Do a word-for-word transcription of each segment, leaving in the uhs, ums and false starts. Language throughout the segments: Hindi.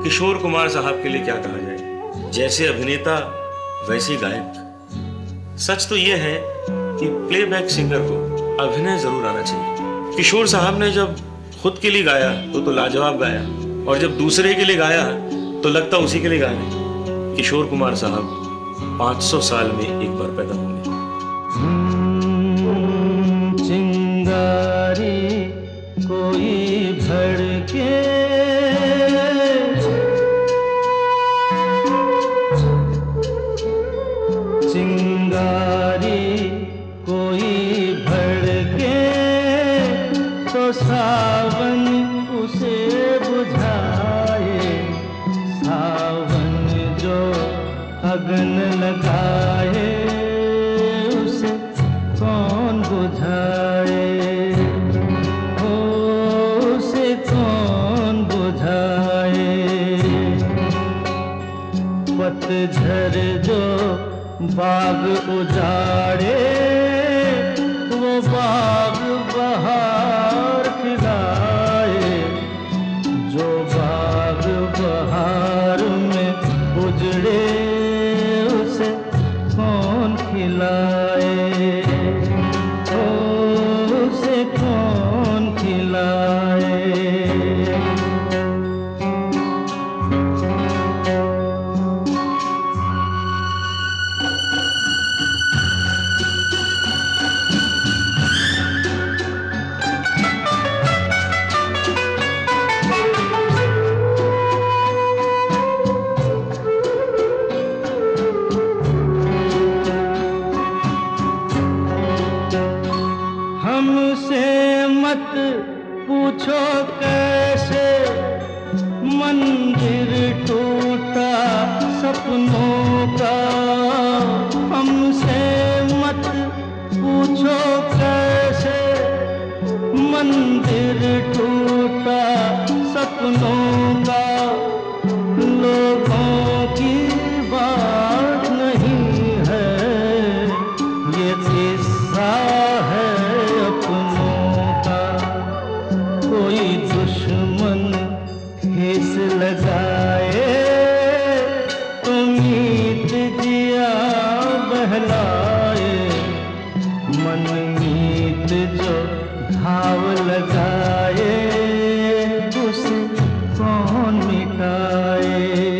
किशोर कुमार साहब के लिए क्या कहा जाए, जैसे अभिनेता वैसे गायक। सच तो यह है कि प्लेबैक सिंगर को अभिनय जरूर आना चाहिए। किशोर साहब ने जब खुद के लिए गाया तो तो लाजवाब गाया, और जब दूसरे के लिए गाया तो लगता उसी के लिए गा रहे। किशोर कुमार साहब पाँच सौ साल में एक बार पैदा होंगे। चिंगारी कोई भड़के, चिंगारी कोई भड़के तो सावन उसे बुझाए। सावन जो अगन लगाए उसे कौन बुझाए, ओ उसे कौन बुझाए। पतझड़ जो बाग उजाड़े वो बाग बहार खिलाए। जो बाग बहार में उजड़े उसे कौन खिलाए, ओ उसे कौन खिलाए। हमसे मत पूछो कैसे मंदिर टूटा सपनों का। हमसे मत पूछो कैसे मंदिर टूटा सपनों का। लोगों की बात नहीं है ये किस्सा है अपनों का। कोई दुश्मन ठेस लगाए तो मीत जिया बहलाए। मन मीत जो घाव लगाए उसे कौन मिटाए।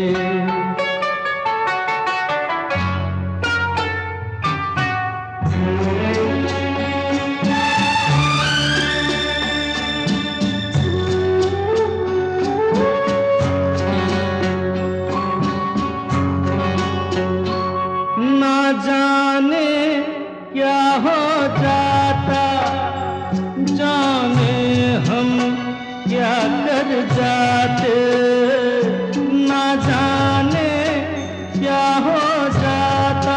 ना जाने क्या हो जाता, जाने हम क्या कर जाते। ना जाने क्या हो जाता,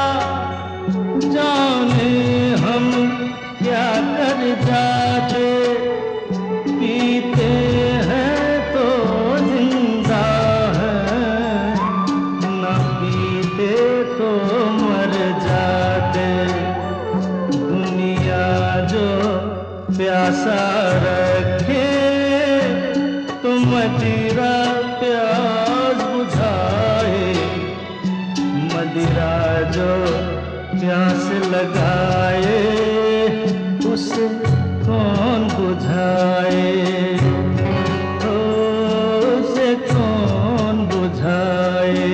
जाने हम क्या कर जाते। पीते हैं तो जिंदा है, न पीते तो मर जाते। दुनिया जो प्यासा रखे तो मदिरा प्यास बुझाए। मदिरा जो प्यास लगाए उसे कौन बुझाए, ओ उसे कौन बुझाए।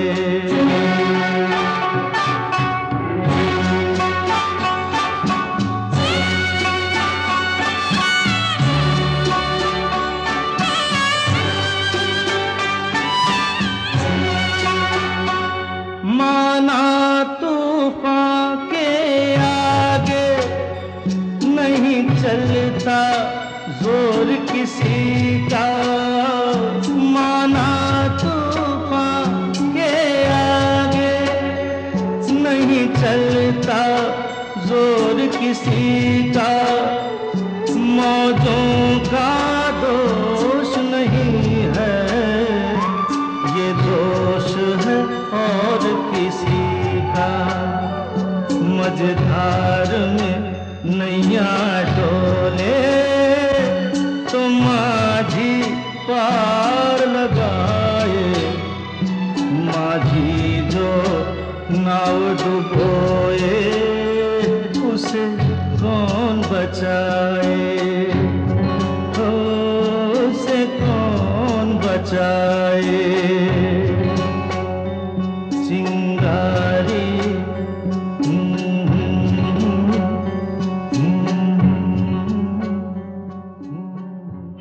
माना तूफान के आगे नहीं चलता जोर किसी का। माना तूफान के आगे नहीं चलता जोर किसी का। मौजों का दोष नहीं है ये दोष है और किसी का। मझधार में नैया डोले तो माझी पार लगाए। नाव डुबोए उसे कौन बचाए, हो उसे कौन बचाए। चिंगारी